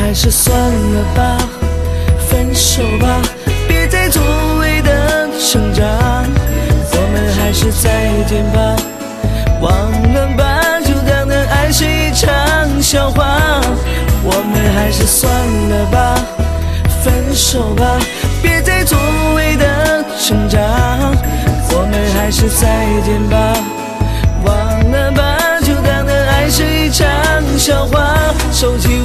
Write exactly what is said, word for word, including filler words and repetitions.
还是算了吧，分手吧，别再做无谓的挣扎。我们还是再见吧，忘了吧，就当那爱是一场笑话。我们还是算了吧，分手吧，别再做无谓的挣扎。我们还是再见吧，忘了吧，就当那爱是一场笑话。手机